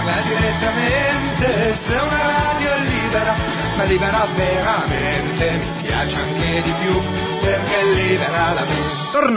parla direttamente. Se una radio è libera, ma libera veramente, piace anche di più perché libera la mente.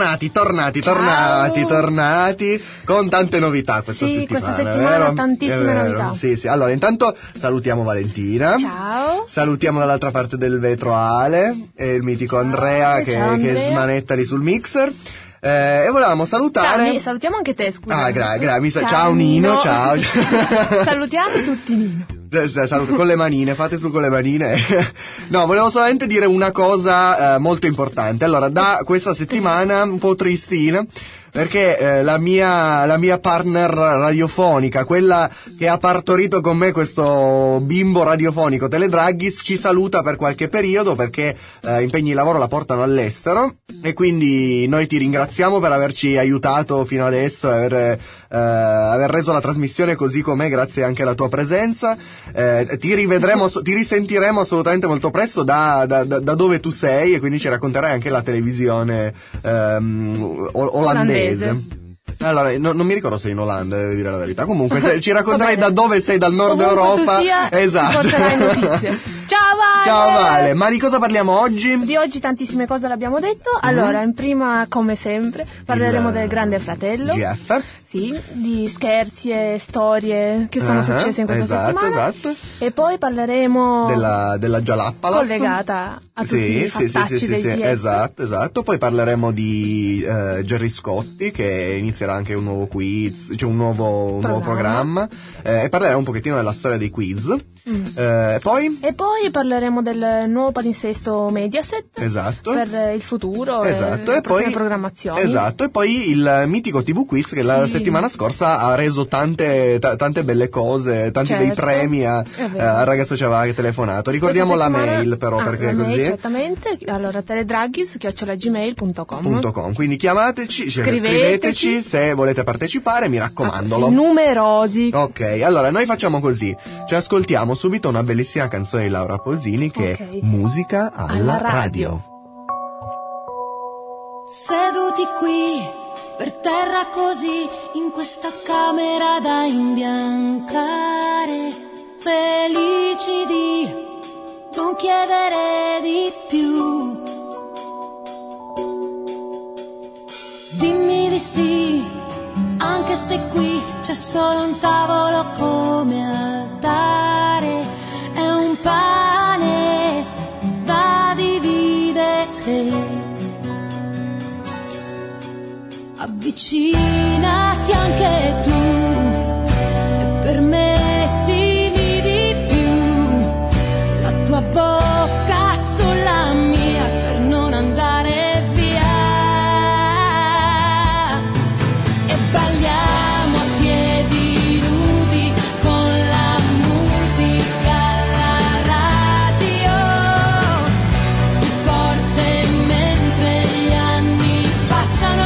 Tornati con tante novità questa settimana. Sì, questa settimana tantissime novità. Sì. Allora, intanto salutiamo Valentina. Ciao. Salutiamo dall'altra parte del vetro Ale e il mitico Andrea che smanetta lì sul mixer. E volevamo salutare. Salutiamo anche te, scusa. Ciao Nino, ciao. Salutiamo tutti Nino. Saluto con le manine, fate su con le manine. No, volevo solamente dire una cosa molto importante. Allora, da questa settimana un po' tristina, perché la mia partner radiofonica, quella che ha partorito con me questo bimbo radiofonico, Teledraghis, ci saluta per qualche periodo perché impegni di lavoro la portano all'estero, e quindi noi ti ringraziamo per averci aiutato fino adesso e aver reso la trasmissione così com'è, grazie anche alla tua presenza. Ti risentiremo assolutamente molto presto da dove tu sei, e quindi ci racconterai anche la televisione olandese. Allora, non mi ricordo se in Olanda, devo dire la verità. Comunque, ci racconterai da dove sei, dal nord Europa. Tu sia, esatto. porterai notizie. Ciao Vale! Ciao Vale, ma di cosa parliamo oggi? Di oggi tantissime cose l'abbiamo detto. Allora, in prima, come sempre, parleremo del Grande Fratello. GF. Sì, di scherzi e storie che sono successe in questa settimana. Esatto. E poi parleremo della Gialappalas, collegata a tutti i fattacci del GF. Esatto. Poi parleremo di Gerry Scotti, che inizierà anche un nuovo quiz, cioè un nuovo programma, e parleremo un pochettino della storia dei quiz. E poi parleremo del nuovo palinsesto Mediaset. Esatto. Per il futuro. Esatto. E poi programmazioni. Esatto. E poi il mitico TV Quiz che la settimana scorsa ha reso tante belle cose, tanti bei premi al ragazzo che ci aveva telefonato. Ricordiamo la mail però, perché la così. Mail, esattamente. Allora, teledraghis@gmail.com. Quindi chiamateci, scriveteci se volete partecipare, mi raccomando. Numerosi. Ok, allora noi facciamo così. Ci ascoltiamo subito una bellissima canzone di Laura Pausini che è Musica alla radio. Seduti qui per terra così, in questa camera da imbiancare, felici di non chiedere di più. Dimmi di sì, anche se qui c'è solo un tavolo come altare, è un pane da dividere. Avvicinati anche tu e permettimi di più, la tua bocca sulla mia per non andare via, e balliamo a piedi nudi con la musica alla radio, più forte mentre gli anni passano.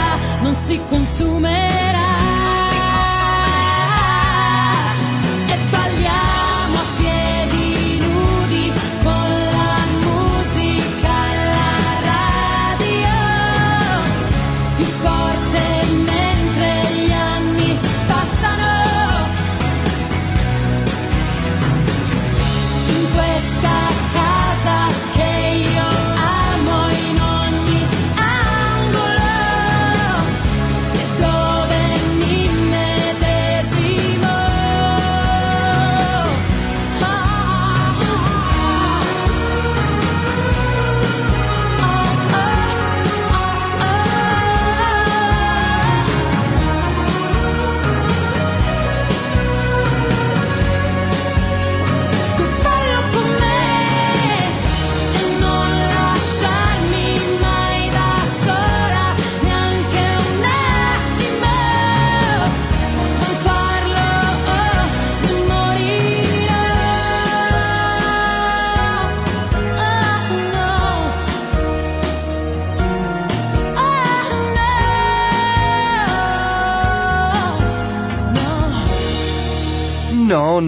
si consumerà e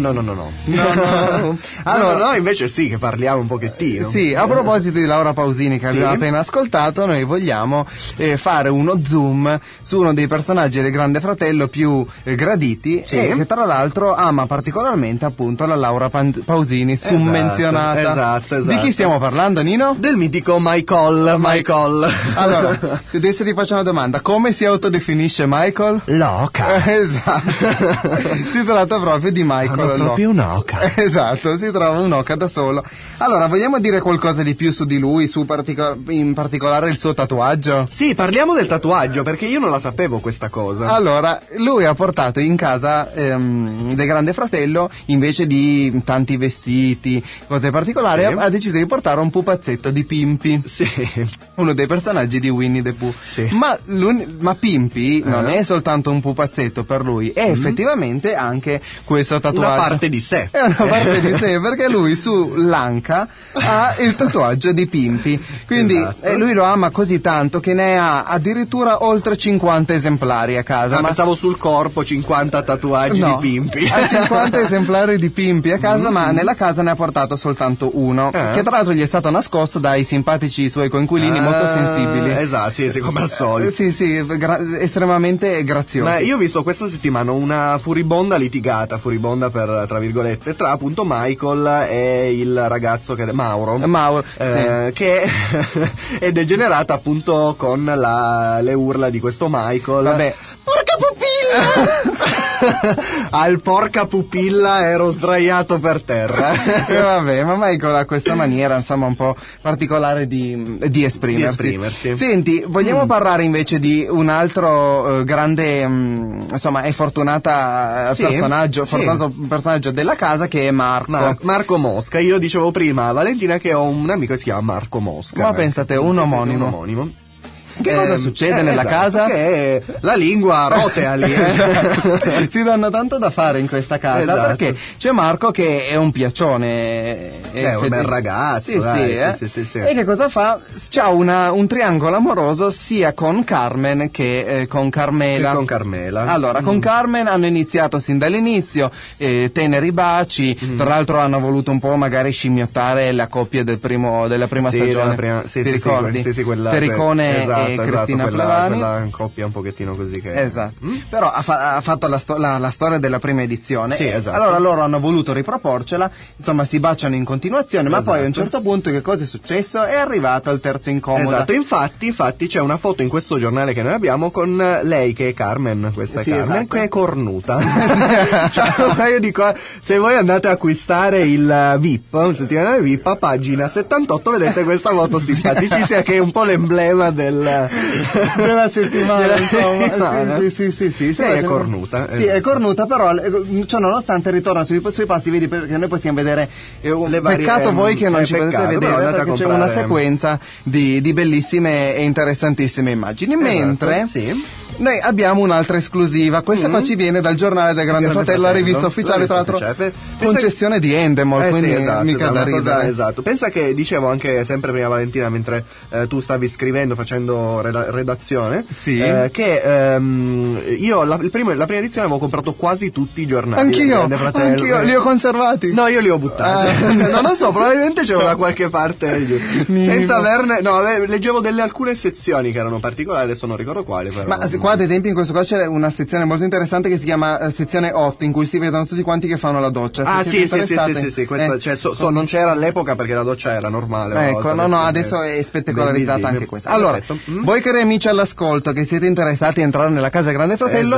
Allora, no, invece sì, che parliamo un pochettino. Sì, a proposito di Laura Pausini che abbiamo appena ascoltato, noi vogliamo fare uno zoom su uno dei personaggi del Grande Fratello più graditi e che tra l'altro ama particolarmente appunto la Laura Pausini, summenzionata. Esatto. Di chi stiamo parlando, Nino? Del mitico Michael. Allora, adesso ti faccio una domanda: come si autodefinisce Michael? Loca. Esatto. Si tratta proprio di Michael. Sono proprio un'oca. Esatto, si trova un'oca da solo. Allora, vogliamo dire qualcosa di più su di lui, in particolare il suo tatuaggio? Sì, parliamo del tatuaggio, perché io non la sapevo questa cosa. Allora, lui ha portato in casa del Grande Fratello, invece di tanti vestiti, cose particolari, ha deciso di portare un pupazzetto di Pimpi. Sì. Uno dei personaggi di Winnie the Pooh. Sì. Ma Pimpi non è soltanto un pupazzetto per lui, è effettivamente anche questo tatuaggio. Una parte di sé. È una parte di sé, perché lui sull'anca ha il tatuaggio di Pimpi. Quindi lui lo ama così tanto che ne ha addirittura oltre 50 esemplari a casa. Ma pensavo sul corpo 50 tatuaggi di Pimpi. Ha 50 esemplari di Pimpi a casa, ma nella casa ne ha portato soltanto uno, che tra l'altro gli è stato nascosto dai simpatici suoi coinquilini molto sensibili. Esatto, sì, come al solito. Sì, estremamente graziosi. Ma io ho visto questa settimana una furibonda litigata, per tra virgolette, tra appunto Michael e il ragazzo che Mauro, che è degenerata appunto con le urla di questo Michael. Vabbè. Porca pupilla! Al porca pupilla ero sdraiato per terra. Vabbè, ma Michael ha questa maniera insomma un po' particolare di esprimersi. Senti, vogliamo parlare invece di un altro grande insomma è fortunato personaggio della casa, che è Marco Mosca. Io dicevo prima a Valentina che ho un amico che si chiama Marco Mosca. Ma pensate, un omonimo. Che cosa succede nella casa? Che la lingua rotea lì. Si danno tanto da fare in questa casa, perché c'è Marco che è un piaccione. È un bel ragazzo. Sì. E che cosa fa? C'ha un triangolo amoroso sia con Carmen che con Carmela. Allora, con Carmen hanno iniziato sin dall'inizio teneri baci. Tra l'altro hanno voluto un po' magari scimmiottare la coppia della prima stagione. Ti ricordi? Sì, quella. Pericone Cristina Plevani, quella coppia un pochettino così che però ha fatto la storia della prima edizione. Allora loro hanno voluto riproporcela, insomma si baciano in continuazione, ma poi a un certo punto che cosa è successo? È arrivato il terzo incomodo. Infatti c'è una foto in questo giornale che noi abbiamo con lei che è Carmen, che è cornuta. Cioè, io dico, se voi andate a acquistare il VIP, un settimanale VIP, a pagina 78 vedete questa foto simpaticissima che è un po' l'emblema della settimana, insomma. Sì, è cornuta. Sì, è cornuta, però cioè, nonostante ritorna sui passi, vedi, perché noi possiamo vedere le varie, peccato voi che non ci potete vedere, perché c'è una sequenza di bellissime e interessantissime immagini, mentre noi abbiamo un'altra esclusiva. Questa qua ci viene dal giornale del Grande Fratello, la rivista ufficiale, tra l'altro concessione di Endemol, quindi mica da ridere. Esatto. Pensa che dicevo anche sempre prima, Valentina, mentre tu stavi scrivendo, facendo redazione, che io la prima edizione avevo comprato quasi tutti i giornali. Anch'io li ho conservati. No, io li ho buttati. Non lo so, probabilmente c'era da qualche parte senza averne. No, leggevo alcune sezioni che erano particolari, adesso non ricordo quali, però. Ma qua ad esempio in questo caso c'è una sezione molto interessante che si chiama sezione 8, in cui si vedono tutti quanti che fanno la doccia. Sì, questa, non c'era all'epoca perché la doccia era normale. Ecco, adesso è spettacolarizzata anche questa. Allora, voi cari amici all'ascolto che siete interessati a entrare nella casa Grande Fratello,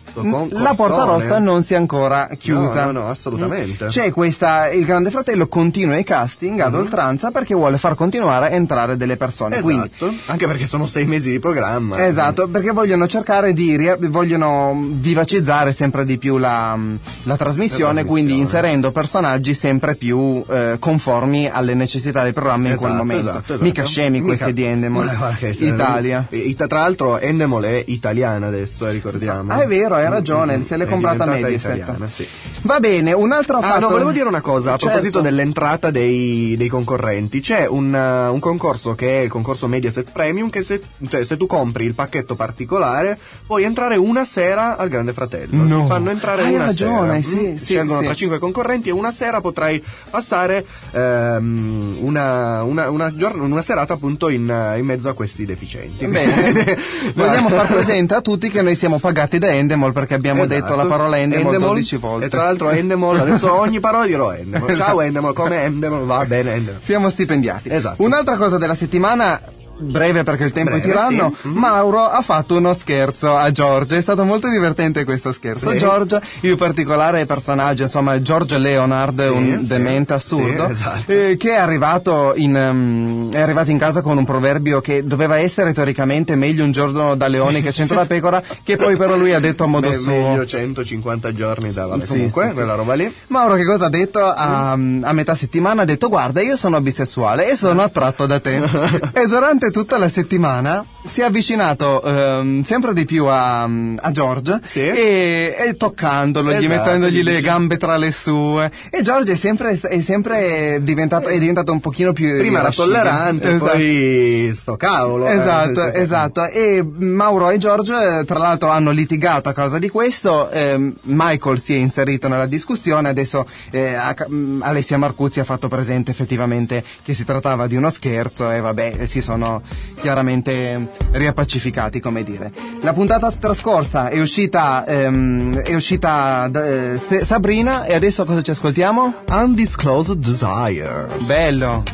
la porta rossa non si è ancora chiusa. No, assolutamente. C'è il Grande Fratello continua i casting ad oltranza perché vuole far continuare a entrare delle persone. Quindi, anche perché sono 6 mesi di programma. Esatto, perché vogliono cercare vogliono vivacizzare sempre di più la trasmissione, quindi inserendo personaggi sempre più conformi alle necessità del programma in quel momento. Mica scemi questi di Endemol Italia. Tra l'altro Endemol è italiana adesso, ricordiamo. È vero, hai ragione, se l'è comprata Mediaset. Va bene, un altro fatto. Volevo dire una cosa a proposito dell'entrata dei concorrenti. C'è un concorso che è il concorso Mediaset Premium, che se tu compri il pacchetto particolare persone puoi entrare una sera al Grande Fratello. Ti fanno entrare una ragione, sera. Scelgono tra 5 concorrenti e una sera potrai passare una serata appunto in mezzo a questi deficienti. Bene. Vogliamo far presente a tutti che noi siamo pagati da Endemol perché abbiamo detto la parola Endemol 12 volte. E tra l'altro Endemol, adesso ogni parola dirò Endemol. Ciao Endemol, come Endemol? Va bene Endemol. Siamo stipendiati. Esatto. Un'altra cosa della settimana, breve perché il tempo è tiranno, sì. Mauro ha fatto uno scherzo a George, è stato molto divertente questo scherzo. Sì. George, il particolare personaggio, insomma George Leonard, un demente assurdo, esatto. Che è arrivato in casa con un proverbio che doveva essere teoricamente meglio un giorno da leone che 100 da pecora, che poi però lui ha detto a modo suo. Meglio 150 giorni da valle. Comunque, quella roba lì. Mauro che cosa ha detto a metà settimana? Ha detto: guarda, io sono bisessuale e sono attratto da te. E durante tutta la settimana si è avvicinato sempre di più a George, sì. e toccandolo, esatto, gli mettendogli le gambe tra le sue, e George è sempre diventato un pochino più prima era tollerante, esatto. Poi sto cavolo, esatto. E Mauro e George tra l'altro hanno litigato a causa di questo. Michael si è inserito nella discussione, adesso Alessia Marcuzzi ha fatto presente effettivamente che si trattava di uno scherzo e vabbè, si sono chiaramente riappacificati, come dire. La puntata trascorsa è uscita Sabrina, e adesso cosa ci ascoltiamo? Undisclosed Desires. Bello.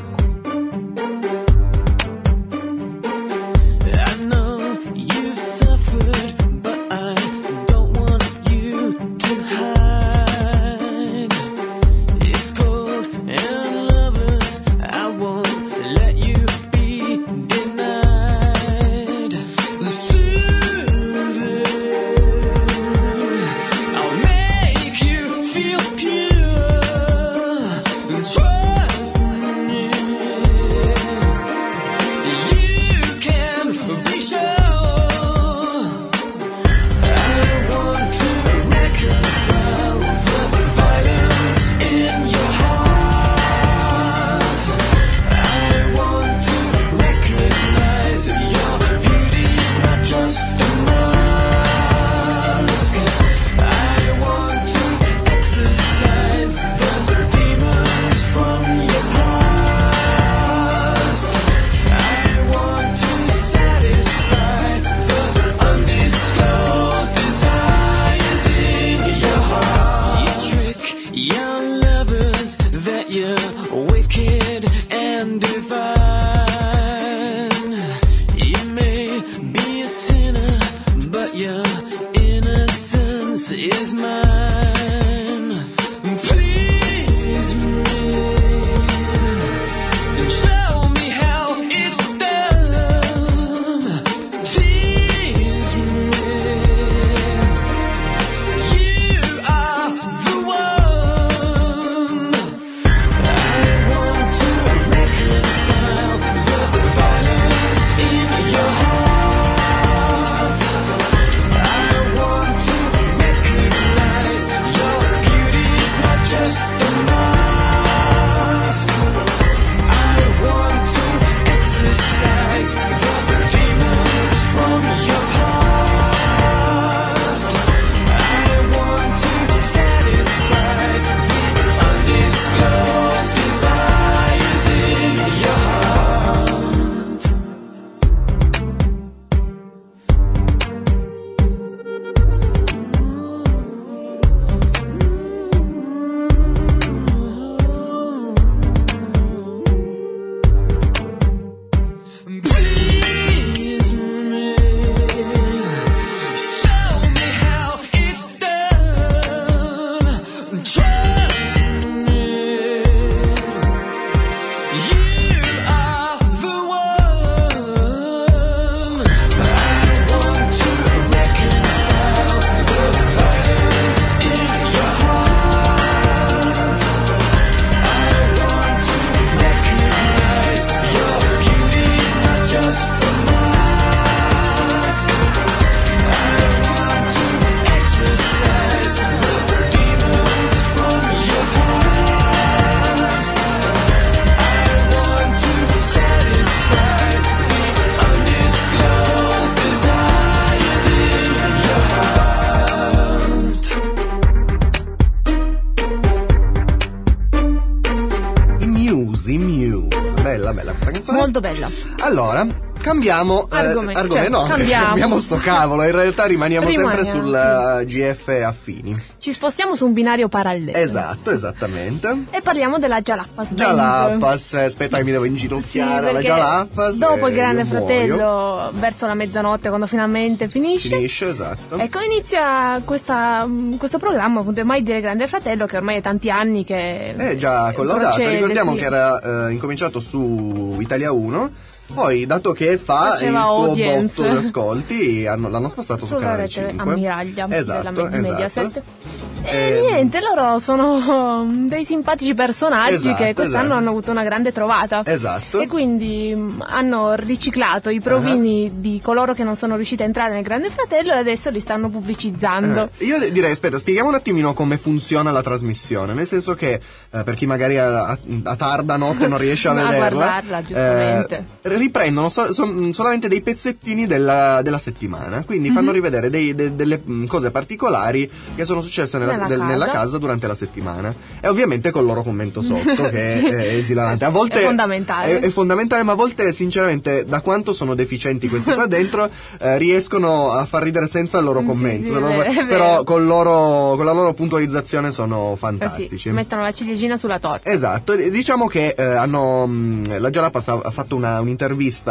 Bella questa canzone. Molto bella. Allora, cambiamo argomento. No, cambiamo sto cavolo, in realtà rimaniamo sempre sul GF affini. Ci spostiamo su un binario parallelo. Esatto, esattamente. E parliamo della Jalapas. Aspetta che mi devo inginocchiare la Jalapas. Dopo il Grande Fratello, verso la mezzanotte, quando finalmente finisce, esatto. Ecco, inizia questo programma, appunto, mai dire Grande Fratello, che ormai è tanti anni che è già collaudato. Ricordiamo che era incominciato su Italia 1. Poi, dato che faceva il suo botto di ascolti, l'hanno spostato su Canale 5. Ammiraglia della Mediaset. E niente, loro sono dei simpatici personaggi che quest'anno hanno avuto una grande trovata. Esatto. E quindi hanno riciclato i provini di coloro che non sono riusciti a entrare nel Grande Fratello e adesso li stanno pubblicizzando. Io direi, aspetta, spieghiamo un attimino come funziona la trasmissione. Nel senso che, per chi magari a tarda notte non riesce a vederla, guardarla, giustamente. Riprendono solamente dei pezzettini della settimana, quindi fanno rivedere delle cose particolari che sono successe nella casa durante la settimana, e ovviamente col loro commento sotto che è esilarante. A volte è fondamentale, ma a volte sinceramente, da quanto sono deficienti questi qua dentro, riescono a far ridere senza il loro commento, però con la loro puntualizzazione sono fantastici. Mettono la ciliegina sulla torta. Esatto. Diciamo che la Jalapas ha fatto un'intervista,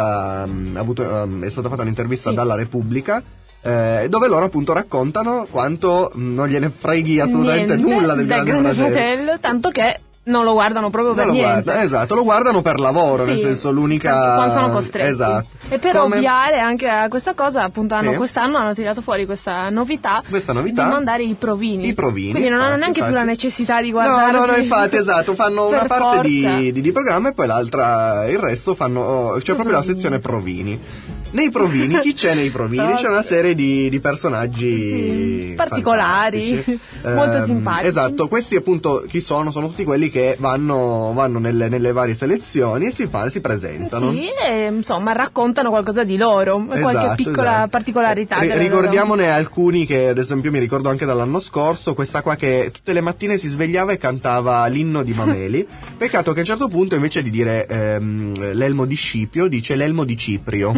è stata fatta un'intervista dalla Repubblica, dove loro appunto raccontano quanto non gliene freghi assolutamente nulla del Grande Fratello, tanto che non lo guardano proprio per niente. Esatto, lo guardano per lavoro, nel senso l'unica... Quando sono costretti. Esatto. E per ovviare anche a questa cosa, appunto, quest'anno hanno tirato fuori questa novità di mandare i provini. Quindi non hanno neanche più la necessità di guardare. No, infatti, esatto, fanno una parte di programma e poi il resto c'è proprio la sezione provini. Nei provini, chi c'è nei provini? C'è una serie di personaggi particolari, molto simpatici. Esatto, questi appunto chi sono? Sono tutti quelli che vanno nelle varie selezioni e si presentano. Sì, e insomma raccontano qualcosa di loro, qualche piccola particolarità. Ricordiamone alcuni che ad esempio mi ricordo anche dall'anno scorso, questa qua che tutte le mattine si svegliava e cantava l'inno di Mameli. Peccato che a un certo punto invece di dire l'elmo di Scipio dice l'elmo di Ciprio.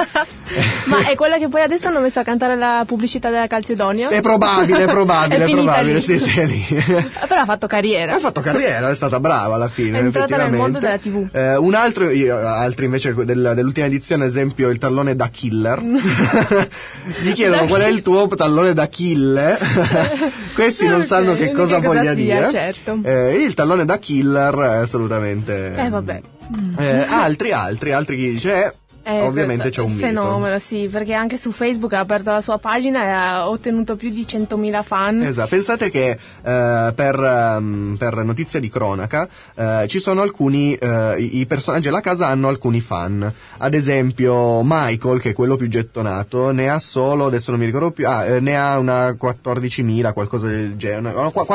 Ma è quella che poi adesso hanno messo a cantare la pubblicità della Calcedonia? È probabile, sì, è lì. Però ha fatto carriera. È stata brava alla fine. È entrata nel mondo della TV. Un altro, altri invece dell'ultima edizione, ad esempio il tallone da killer. Gli chiedono qual è il tuo tallone da kill. Questi non sanno che cosa voglia dire. Certo. Il tallone da killer assolutamente. Vabbè. Altri chi dice ovviamente c'è un fenomeno, sì, perché anche su Facebook ha aperto la sua pagina e ha ottenuto più di 100.000 fan. Esatto, pensate che per notizia di cronaca ci sono alcuni i personaggi della casa hanno alcuni fan. Ad esempio Michael, che è quello più gettonato, ne ha solo, adesso non mi ricordo più, ne ha una 14.000, qualcosa del genere,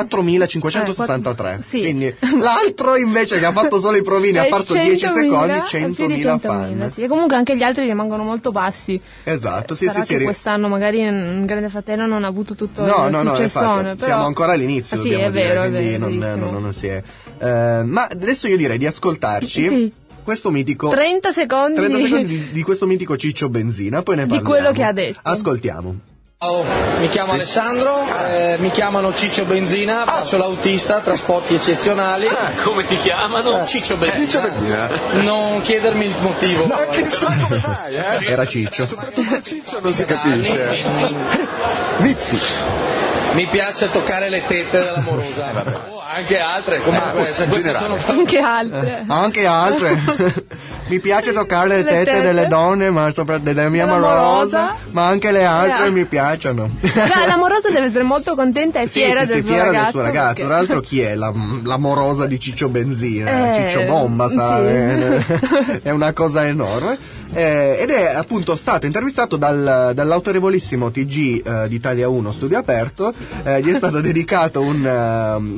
4.563. Sì. Quindi l'altro invece che ha fatto solo i provini, ha apparso 10 secondi, 100.000 fan. Sì, e comunque anche gli altri rimangono molto bassi. Esatto, Sarà che quest'anno magari in Grande Fratello non ha avuto tutto il successone. Però... siamo ancora all'inizio, sì, è vero, quindi non si è. Ma adesso io direi di ascoltarci questo mitico 30 secondi di questo mitico Ciccio Benzina, poi ne parliamo. Di quello che ha detto. Ascoltiamo. Ciao, mi chiamo Alessandro, mi chiamano Ciccio Benzina, faccio l'autista, trasporti eccezionali. Come ti chiamano? Ciccio Benzina. Non chiedermi il motivo. No, chissà come mai, Era Ciccio. Soprattutto Ciccio non si capisce. Vizi. Mi piace toccare le tette dell'amorosa. Anche altre, comunque, se queste sono Anche altre. Mi piace toccare le tette delle donne, ma soprattutto della mia amorosa, ma anche le altre mi piacciono. L'amorosa deve essere molto contenta e fiera del suo ragazzo. Tra l'altro chi è l'amorosa di Ciccio Benzina? Ciccio Bomba sarà, è una cosa enorme. Ed è appunto stato intervistato dall'autorevolissimo TG di Italia 1 Studio Aperto. Gli è stato dedicato un servizio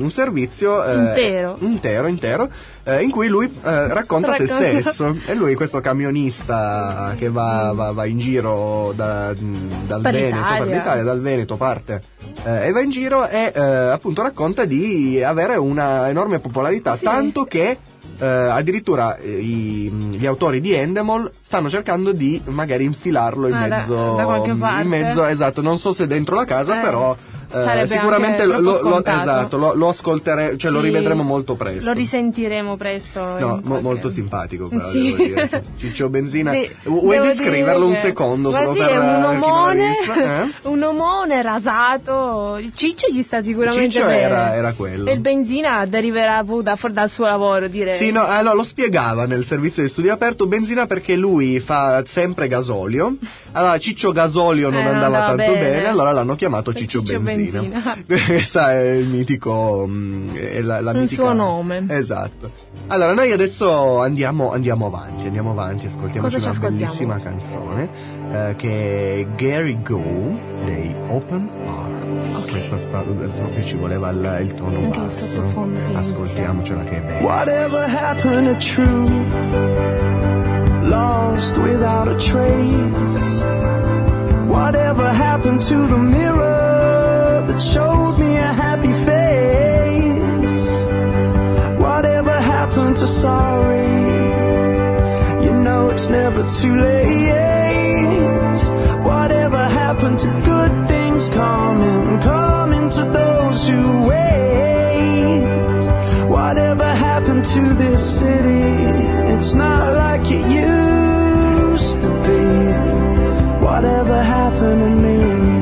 servizio intero in cui lui racconta se stesso. E lui, questo camionista che va in giro dal Veneto per l'Italia, dal Veneto parte e va in giro e appunto racconta di avere una enorme popolarità, tanto che addirittura gli autori di Endemol stanno cercando di magari infilarlo in mezzo da qualche parte. In mezzo, esatto, non so se dentro la casa, però sicuramente lo ascolteremo, cioè lo rivedremo molto presto. Lo risentiremo presto. No, molto simpatico però, devo dire. Ciccio Benzina, vuoi descriverlo un secondo solo per chi non l'ha visto? Un omone rasato. Ciccio gli sta sicuramente Ciccio bene. Era quello. E il Benzina deriverà dal suo lavoro, direi. Sì, no, lo spiegava nel servizio di studio aperto. Benzina perché lui fa sempre gasolio. Allora Ciccio Gasolio non andava tanto bene, allora l'hanno chiamato Ciccio Benzina. Questo è il mitico la un mitica, suo nome. Esatto. Allora noi adesso andiamo avanti, ascoltiamo una bellissima canzone che è Gary Go dei Open Arms. Questa proprio ci voleva il tono basso. Ascoltiamocela che è bella. Whatever happened to truth, lost without a trace. Whatever happened to the mirror that showed me a happy face? Whatever happened to sorry? You know it's never too late. Whatever happened to good things coming to those who wait? Whatever happened to this city? It's not like it used to be. Whatever happened to me?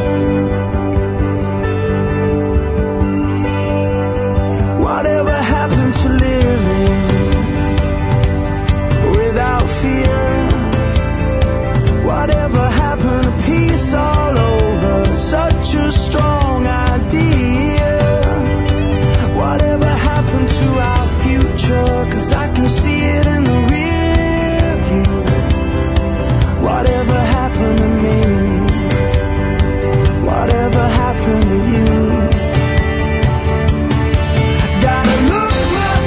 Whatever happened to living without fear? Whatever happened to peace all over? Such a strong idea. Whatever happened to our future? 'Cause I can see it in the rear view. Whatever happened to me? Whatever happened to you? Gotta look my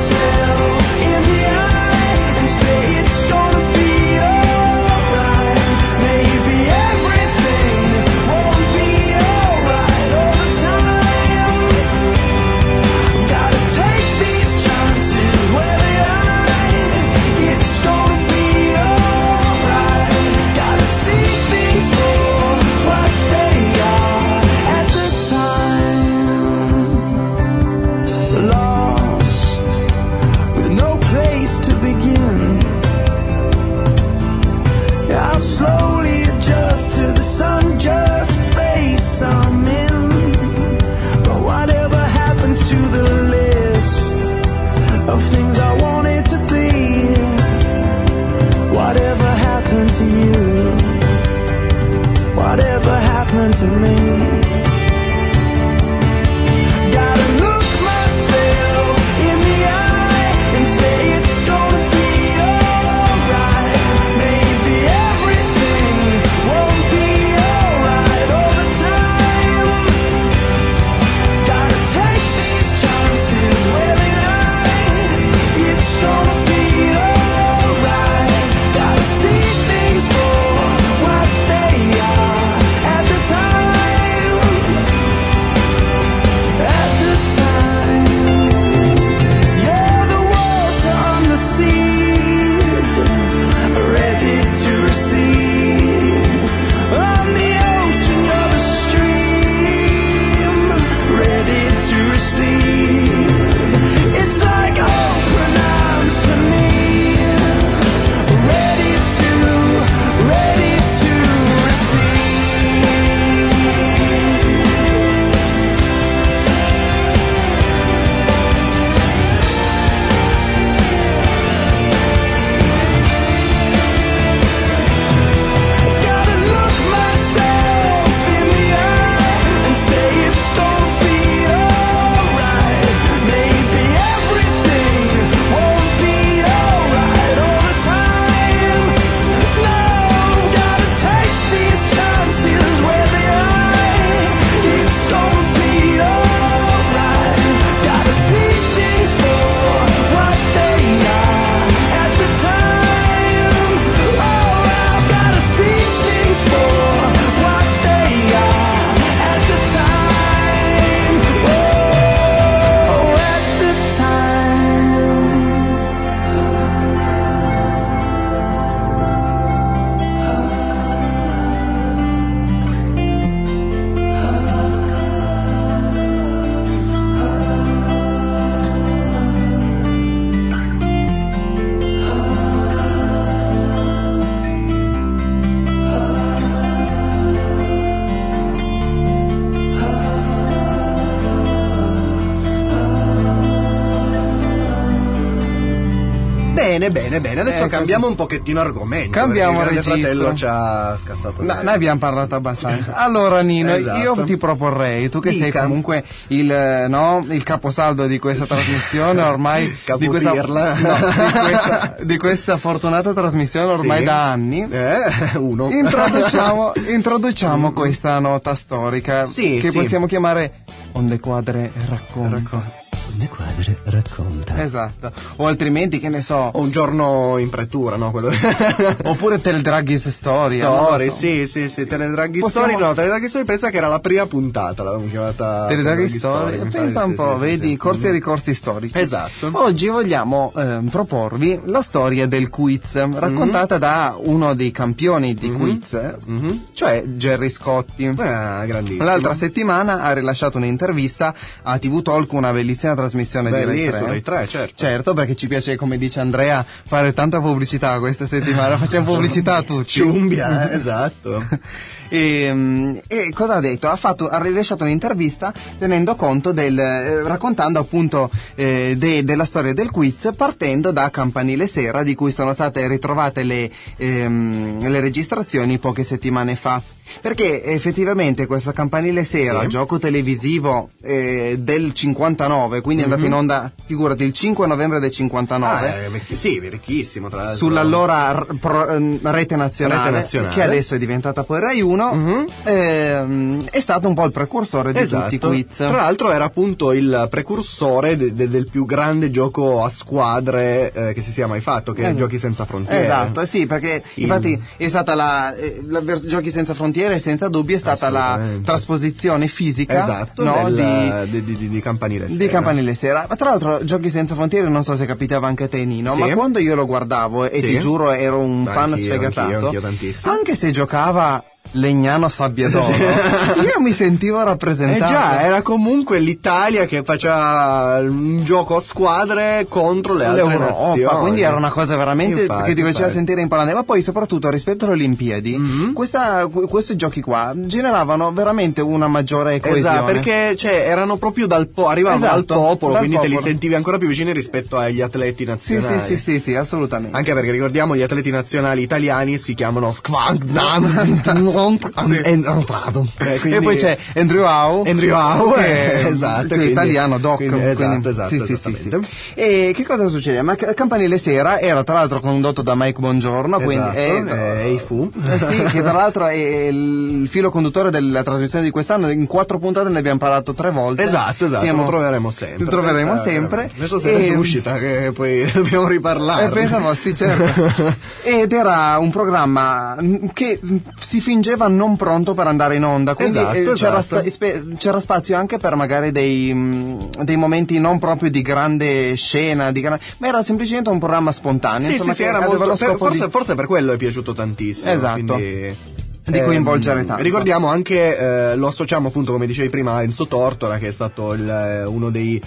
Adesso cambiamo un pochettino argomento. Cambiamo registro. Il fratello ci ha scassato. No, noi abbiamo parlato abbastanza. Allora Nino, io ti proporrei, tu che sei comunque il caposaldo di questa trasmissione ormai, di questa fortunata trasmissione ormai da anni, introduciamo questa nota storica che possiamo chiamare Onde Quadre racconta. Onde Quadre racconta. Esatto. O altrimenti, che ne so, o Un giorno in pretura, no? Oppure Teledraghis Story. Sì, Teledraghis Story. No, Teledraghis Story pensa che era la prima puntata, l'avevamo chiamata Teledraghis Story. Pensa un po', vedi, corsi e ricorsi storici. Esatto. Oggi vogliamo proporvi la storia del quiz, raccontata da uno dei campioni di quiz, cioè Gerry Scotti. Grandissimo. L'altra settimana ha rilasciato un'intervista a TV Talk, una bellissima trasmissione di Rai 3, certo, perché ci piace, come dice Andrea, fare tanta pubblicità questa settimana. Facciamo pubblicità a tutti. Ciumbia, esatto. E cosa ha detto? Ha rilasciato un'intervista tenendo conto raccontando appunto della storia del quiz, partendo da Campanile Sera, di cui sono state ritrovate le registrazioni poche settimane fa. Perché effettivamente questo Campanile Sera, gioco televisivo del 59, quindi è andato in onda, figurati, il 5 novembre del 59. Vecchissimo, tra l'altro. Sull'allora rete nazionale, che adesso è diventata poi Rai 1, è stato un po' il precursore di tutti i quiz. Tra l'altro era appunto il precursore del più grande gioco a squadre che si sia mai fatto, che è Giochi Senza Frontiere. Esatto, sì, perché infatti è stata Giochi Senza Frontiere, senza dubbio, è stata la trasposizione fisica di Campanile Sera. Di Campanile Sera. Ma tra l'altro Giochi Senza Frontiere, non so se capitava anche a te, Nino, ma quando io lo guardavo, e ti giuro ero un fan sfegatato, anch'io tantissimo. Anche se giocava Legnano Sabbiadoro, io mi sentivo rappresentato. Era comunque l'Italia che faceva un gioco a squadre contro le altre nazioni. Quindi era una cosa veramente che ti faceva sentire importante. Ma poi soprattutto rispetto alle Olimpiadi, questi giochi qua generavano veramente una maggiore coesione. Esatto, perché erano proprio arrivavano dal popolo, quindi te li sentivi ancora più vicini rispetto agli atleti nazionali. Sì, assolutamente. Anche perché ricordiamo, gli atleti nazionali italiani si chiamano Squadran. E poi c'è Andrew Howe, esatto, che è italiano, Doc. Esatto. Sì. E che cosa succede? Ma Campanile Sera era tra l'altro condotto da Mike Bongiorno, Eifu, che tra l'altro è il filo conduttore della trasmissione di quest'anno. In 4 puntate ne abbiamo parlato 3 volte. Esatto. Lo troveremo sempre. Adesso è uscita, che poi dobbiamo riparlare. Pensavo, sì, certo. Ed era un programma che si fingeva non pronto per andare in onda, quindi c'era spazio anche per magari dei momenti non proprio di grande scena, ma era semplicemente un programma spontaneo. Era molto, forse per quello è piaciuto tantissimo. Esatto. Quindi di coinvolgere tanto. Ricordiamo anche, lo associamo appunto, come dicevi prima, a Enzo Tortora, che è stato uno dei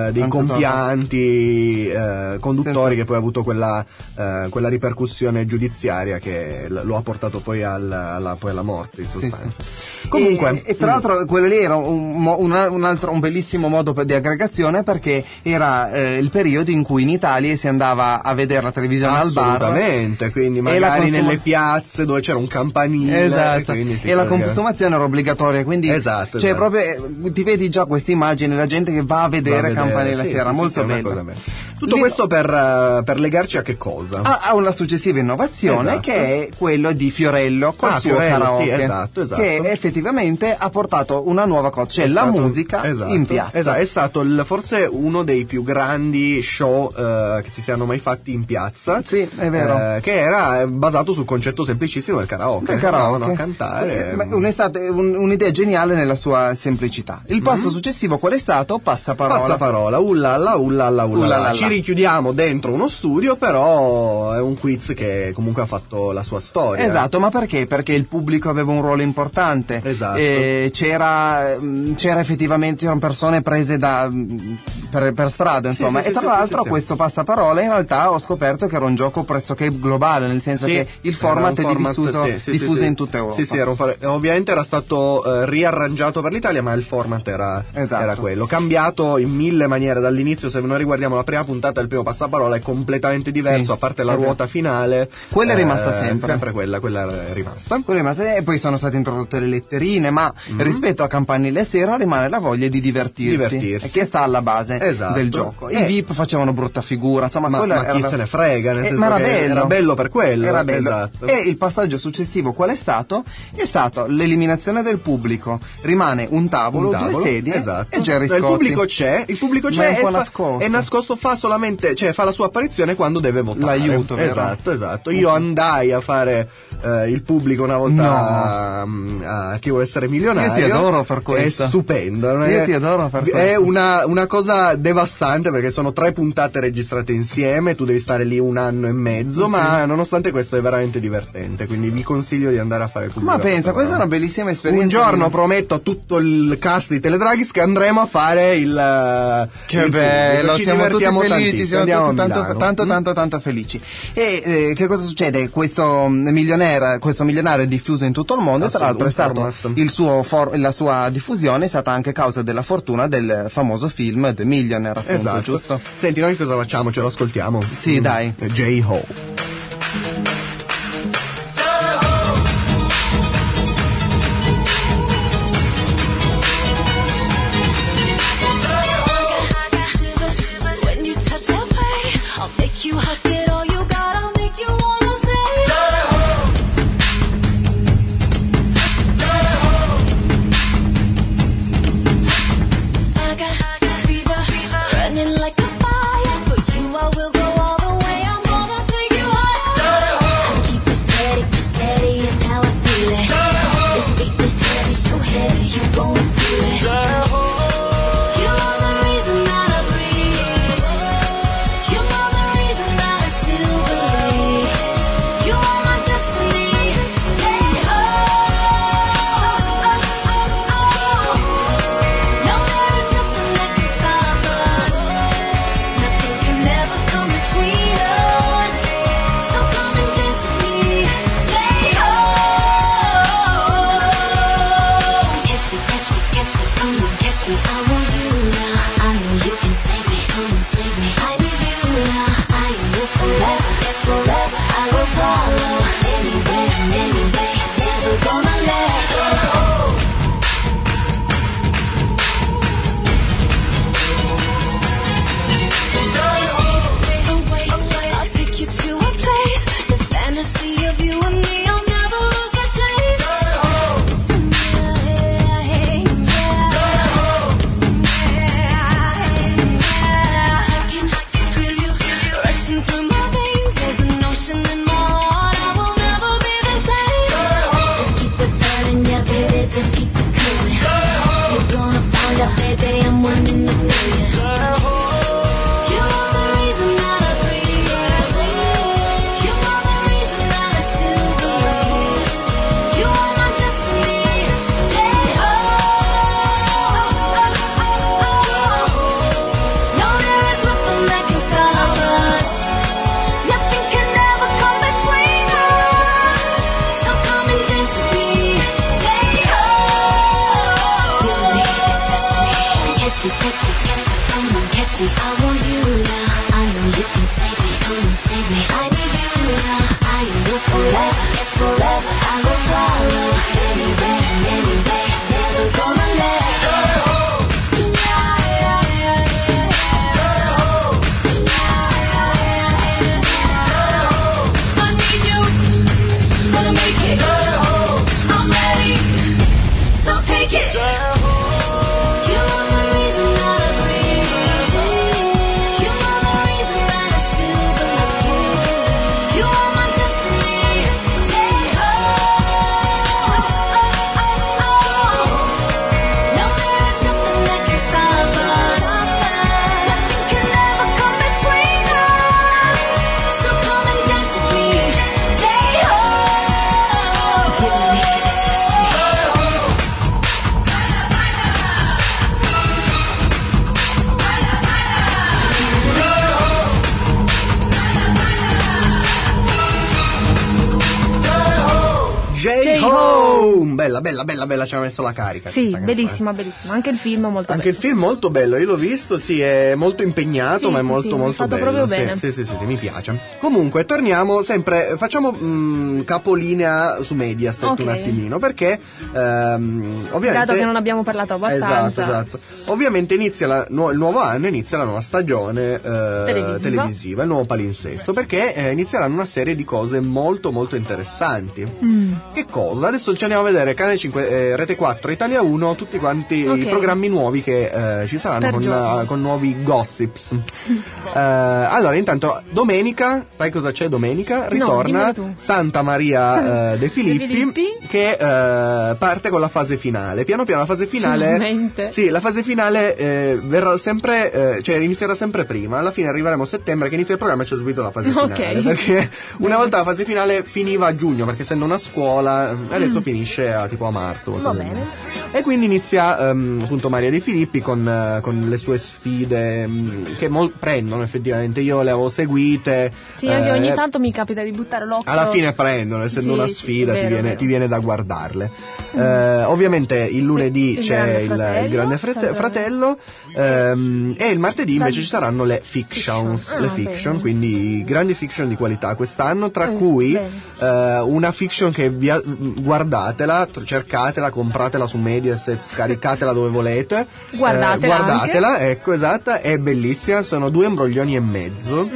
compianti conduttori che poi ha avuto quella ripercussione giudiziaria che lo ha portato poi alla morte in sostanza. Comunque, e tra l'altro quello lì era un bellissimo modo di aggregazione, perché era il periodo in cui in Italia si andava a vedere la televisione al bar. Assolutamente, quindi magari nelle piazze dove c'era un campanile. Esatto. E la consumazione era obbligatoria, quindi proprio ti vedi già questa immagine, la gente che va a vedere Campanile Sera, molto bello. Tutto questo per legarci a che cosa? A una successiva innovazione, che è quello di Fiorello col suo karaoke, esatto. che effettivamente ha portato una nuova cosa, cioè la musica in piazza. È stato forse uno dei più grandi show che si siano mai fatti in piazza. Sì, è vero. Che era basato sul concetto semplicissimo del karaoke. Cantare. Un'idea geniale nella sua semplicità. Il passo successivo qual è stato? Passaparola, ullalla. Ci richiudiamo dentro uno studio, però è un quiz che comunque ha fatto la sua storia. Esatto, ma perché? Perché il pubblico aveva un ruolo importante. Esatto. C'era effettivamente, c'erano persone prese per strada, insomma. E tra l'altro questo passaparola in realtà ho scoperto che era un gioco pressoché globale, nel senso che il format è diffuso in tutta Europa. Ovviamente era stato riarrangiato per l'Italia, ma il format era quello, cambiato in mille maniere dall'inizio. Se noi riguardiamo la prima puntata del primo passaparola è completamente diverso, a parte la ruota finale. Quella è rimasta sempre quella è rimasta. E poi sono state introdotte le letterine, ma rispetto a Campanile Sera rimane la voglia di divertirsi. E che sta alla base del gioco. I VIP facevano brutta figura, insomma, ma chi se ne frega, nel senso che era bello per quello. Era bello. Esatto. E il passaggio successivo qual è stato? È stato l'eliminazione del pubblico. Rimane un tavolo, 2 sedie e Gerry Scotti. Il pubblico c'è è nascosto, fa solamente, cioè fa la sua apparizione quando deve votare. L'aiuto, vero? Esatto. Io andai a fare il pubblico una volta a Chi vuole essere milionario. Io ti adoro per questo. È stupendo. Io ti adoro per questo. È una cosa devastante, perché sono 3 puntate registrate insieme, tu devi stare lì 1 anno e mezzo, ma nonostante questo è veramente divertente, quindi vi consiglio di andare a fare il pubblico. Ma pensa, questa è una bellissima esperienza. Un giorno prometto a tutto il cast di Teledraghis che andremo a fare che bello, siamo tutti felici, siamo tanto felici. E che cosa succede? Questo milionario è diffuso in tutto il mondo, e tra l'altro è stato la sua diffusione è stata anche causa della fortuna del famoso film The Millionaire, appunto, giusto? Senti, noi cosa facciamo? Ce lo ascoltiamo? Sì, dai. J-Ho. bella, ci ha messo la carica. Sì, bellissima. Anche il film è molto bello. Il film molto bello, io l'ho visto, sì, è molto impegnato, ma è molto fatto bello. Proprio bene. Sì, mi piace. Comunque, torniamo sempre, facciamo capolinea su Mediaset un attimino, perché ovviamente... Dato che non abbiamo parlato abbastanza. Esatto. Ovviamente inizia il nuovo anno, inizia la nuova stagione televisiva, il nuovo palinsesto, perché inizieranno una serie di cose molto molto interessanti. Che cosa? Adesso ci andiamo a vedere Canale 5, Rete 4, Italia 1, tutti quanti i programmi nuovi che ci saranno con nuovi gossips. Allora, intanto domenica, sai cosa c'è domenica? Ritorna Santa Maria De Filippi, che parte con la fase finale. Piano piano la fase finale. Finalmente. Sì, la fase finale verrà sempre, cioè inizierà sempre prima. Alla fine arriveremo a settembre che inizia il programma e c'è subito la fase finale. Perché una volta la fase finale finiva a giugno, perché essendo una scuola, adesso finisce tipo a marzo. Va bene. E quindi inizia appunto Maria De Filippi con le sue sfide che prendono effettivamente. Io le avevo seguite. Sì, anche ogni tanto mi capita di buttare l'occhio. Alla fine prendono, essendo una sfida, ti viene da guardarle. Ovviamente il lunedì c'è il Grande Fratello e il martedì invece ci saranno le fictions. Fiction, quindi grandi fiction di qualità quest'anno, tra cui una fiction che guardatela, cercatela, compratela su Mediaset, scaricatela dove volete, guardatela, ecco, esatta, è bellissima. Sono 2 imbroglioni e mezzo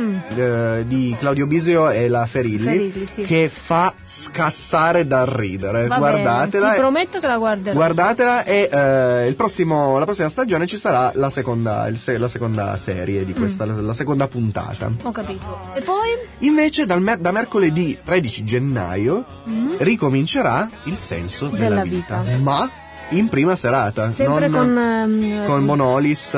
di Claudio Bisio e la Ferilli, sì. Che fa scassare dal ridere. Guardatela, ti prometto che la guarderò. Guardatela e la prossima stagione ci sarà la seconda serie di questa, la seconda puntata. Ho capito. E poi? Invece da mercoledì 13 gennaio ricomincerà Il senso della vita. Ma in prima serata, sempre con Bonolis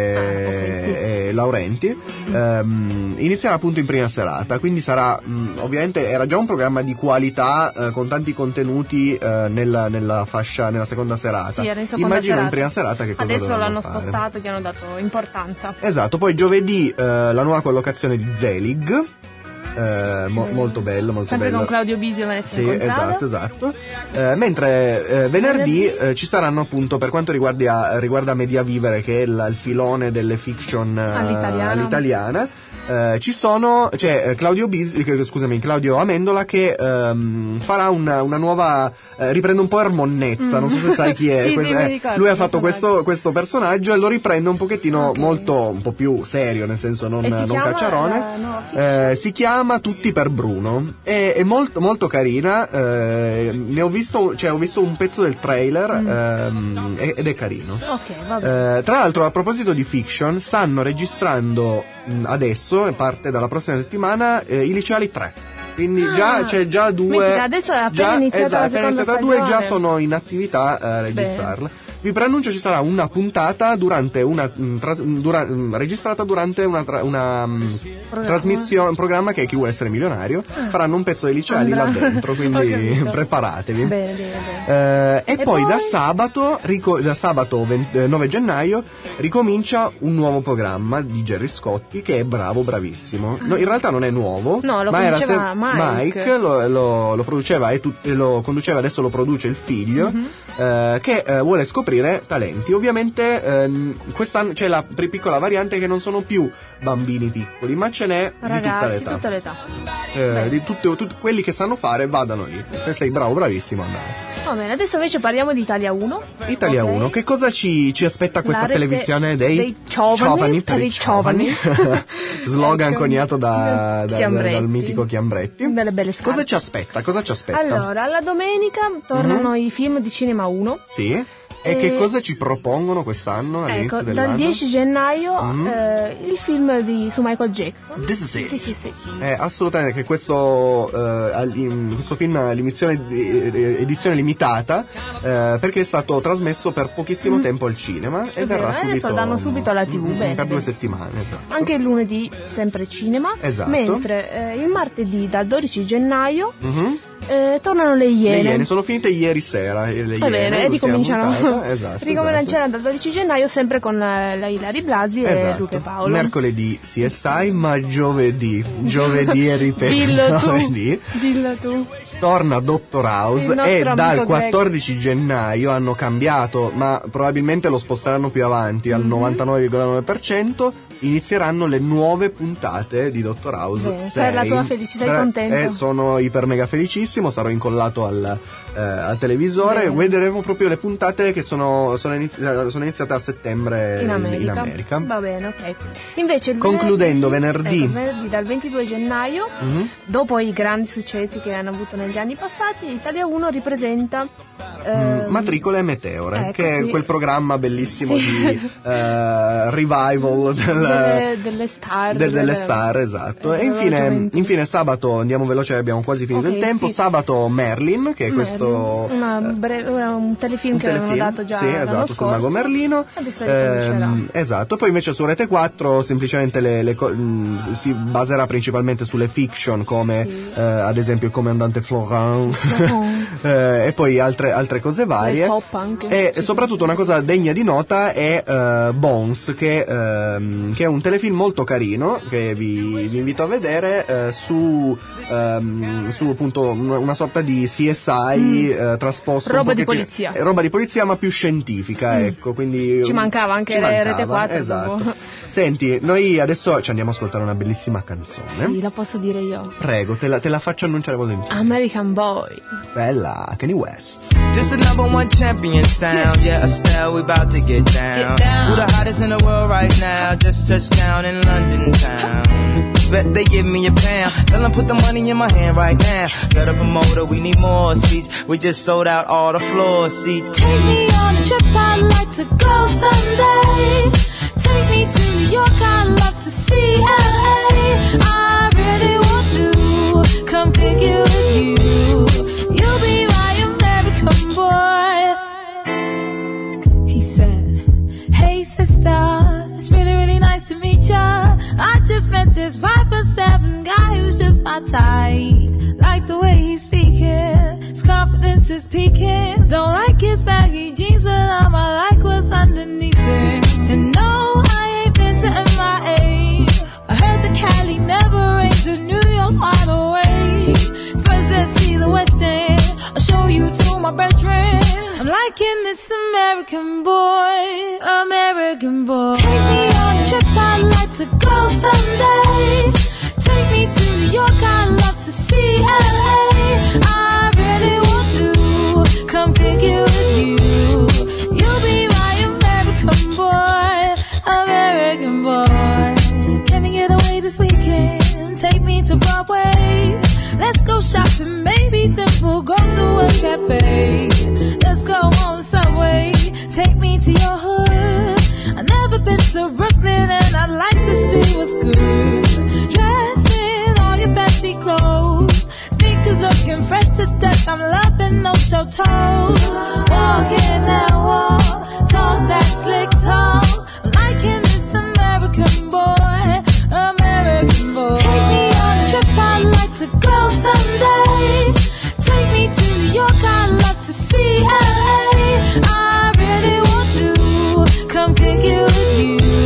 e Laurenti. Inizierà appunto in prima serata, quindi sarà ovviamente era già un programma di qualità con tanti contenuti nella seconda serata. Sì, era in seconda Immagino serata. In prima serata che cosa adesso l'hanno fare. spostato, che hanno dato importanza. Esatto, poi giovedì la nuova collocazione di Zelig. Molto bello, sempre con Claudio Bisio, sì, esatto. Mentre venerdì ci saranno appunto, per quanto riguarda Media Vivere, che è il filone delle fiction all'italiana, c'è Claudio Amendola che farà una nuova, riprende un po' Ermonnezza, non so se sai chi è. Sì, lui ha fatto questo personaggio e lo riprende un pochettino un po' più serio, nel senso non cacciarone. Si chiama Tutti per Bruno, è molto molto carina. Ho visto un pezzo del trailer ed è carino. Tra l'altro, a proposito di fiction, stanno registrando adesso, parte dalla prossima settimana, i liceali 3. Quindi c'è già 2. Adesso è appena iniziata la seconda stagione. 2 già sono in attività a registrarla. Vi preannuncio ci sarà una puntata registrata durante una trasmissione, un programma che è Chi vuole essere milionario. Faranno un pezzo dei liceali là dentro, quindi preparatevi. Bene. E poi da sabato 9 gennaio ricomincia un nuovo programma di Gerry Scotti, che è bravissimo. No, in realtà non è nuovo, lo ma produceva Mike lo produceva e lo conduceva, adesso lo produce il figlio, che vuole scoprire talenti. Ovviamente quest'anno c'è la piccola variante che non sono più bambini piccoli, ma ce n'è ragazzi, di tutta l'età. Di tutti quelli che sanno fare, vadano lì. Se sei bravissimo, andare. Va bene, adesso invece parliamo di Italia 1. Italia 1, che cosa ci aspetta questa televisione dei giovani per i giovani? Slogan coniato dal mitico Chiambretti. Delle belle scarpe. Cosa ci aspetta? Allora, la domenica tornano i film di Cinema 1. Sì. E che cosa ci propongono quest'anno all'inizio dell'anno? Dal 10 gennaio il film su Michael Jackson. This is it. Assolutamente, che questo film ha edizione limitata, perché è stato trasmesso per pochissimo tempo al cinema e verrà subito. Adesso danno subito alla TV, per 2 settimane. Esatto. Anche il lunedì sempre cinema. Esatto. Mentre il martedì dal 12 gennaio tornano le Iene. Sono finite ieri sera. Va bene, ricominciano. Ricominciano dal 12 gennaio sempre con la Ilari Blasi e Luca e Paolo. Mercoledì CSI, ma giovedì è ripeto. Dillo tu. torna Dr. House e dal 14 gennaio hanno cambiato, ma probabilmente lo sposteranno più avanti, al 99,9%, inizieranno le nuove puntate di Dr. House 6. Per la tua felicità e contento. Sono iper mega felicissimo, sarò incollato al televisore, vedremo proprio le puntate che sono iniziate a settembre in America. Va bene, ok. Invece concludendo venerdì dal 22 gennaio, dopo i grandi successi che hanno avuto negli anni passati, Italia 1 ripresenta Matricole e Meteore, che è quel programma bellissimo di revival delle star, esatto. E infine sabato, andiamo veloce, abbiamo quasi finito il tempo. Sabato Merlin, che è questo un telefilm che avevano dato già l'anno scorso, sul mago Merlino. Esatto. Poi invece su Rete 4 semplicemente si baserà principalmente sulle fiction, come ad esempio il comandante Florent e poi altre cose varie. E soprattutto una cosa degna di nota è Bones, che è un telefilm molto carino che vi invito a vedere, su appunto una sorta di CSI trasposto roba di polizia ma più scientifica, ecco, quindi ci mancava anche Rete 4. Esatto. Senti, noi adesso ci andiamo a ascoltare una bellissima canzone. Sì, la posso dire io. Prego, te la faccio annunciare volentieri. American Boy. Bella, Kanye West. Just a number one champion sound, yeah, Estelle, we about to get down. Who the hottest in the world right now? Just touched down in London town. Bet they give me a pound. Tell them put the money in my hand right now. Set up a motor, we need more seats. We just sold out all the floor seats. Take me on a trip, I'd like to go someday. Take me to New York, I'd love to see LA. I really want to come pick you with you. You'll be my American boy. He said, hey sister, it's really, really nice to meet ya. I just met this 5'7" guy who's just my type. Like the way he's speaking, his confidence is peaking. Don't like his baggy jeans, but I like what's underneath it. And no, I ain't been to MIA. I heard the Cali never rains, and New York's wide awake. First let's see the West End, I'll show you to my bedroom. I'm liking this American boy, American boy. Take me on a trip, I'd like to go someday. Take me to New York, I'd love to see LA. I really want to come pick you with you. You'll be my American boy, American boy. Can we get away this weekend? Take me to Broadway. Let's go shopping, maybe then we'll go to a cafe. Let's go on the subway, take me to your hood. I've never been to Brooklyn and I'd like to see what's good. Dressed in all your fancy clothes, sneakers looking fresh to death. I'm loving no show toes. Walking that walk, talk that slick talk. I'm liking this American boy, American boy. Take me on a trip, I'd like to go someday. Take me to New York, I'd love to see LA. I really want to come pick you with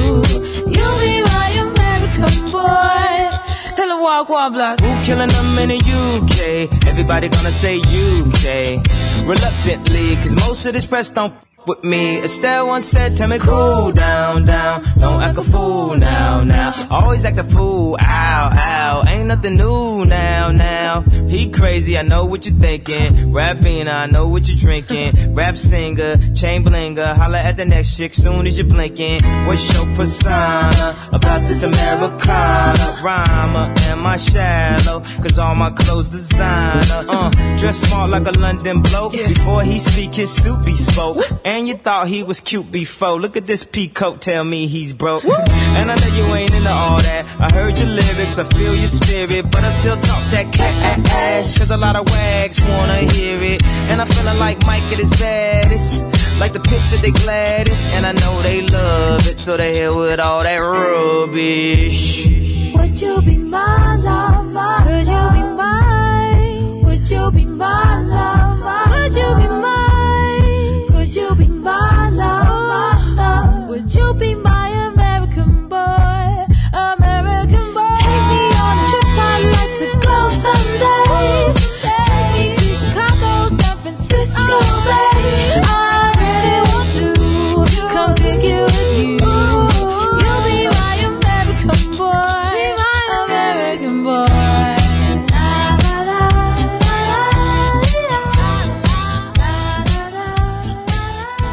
you. You'll be my American boy. Tell him walk one block. Who killing them in the UK? Everybody gonna say UK. Reluctantly, cause most of this press don't with me. Estelle once said, tell me cool down, down. Don't act a fool now, now. Always act a fool, ow, ow. Ain't nothing new now, now. He crazy, I know what you're thinking. Rapping, I know what you're drinking. Rap singer, chain blinger. Holla at the next chick soon as you're blinking. What's your persona about this Americana? Rhymer, am I shallow? Cause all my clothes designer. Dress smart like a London bloke. Before he speak, his suit be spoke. And you thought he was cute before. Look at this peacoat, tell me he's broke. And I know you ain't into all that. I heard your lyrics, I feel your spirit, but I still talk that cat ass. Cause a lot of wags wanna hear it. And I'm feeling like Mike at his baddest. Like the pips at they gladdest. And I know they love it, so they hell with all that rubbish. Would you be my lover? Would you be mine? Would you be my lover? Would you be mine? Could you be my lover? Would you be my American boy? American boy. Take me on a trip, I'd like to go someday. Take me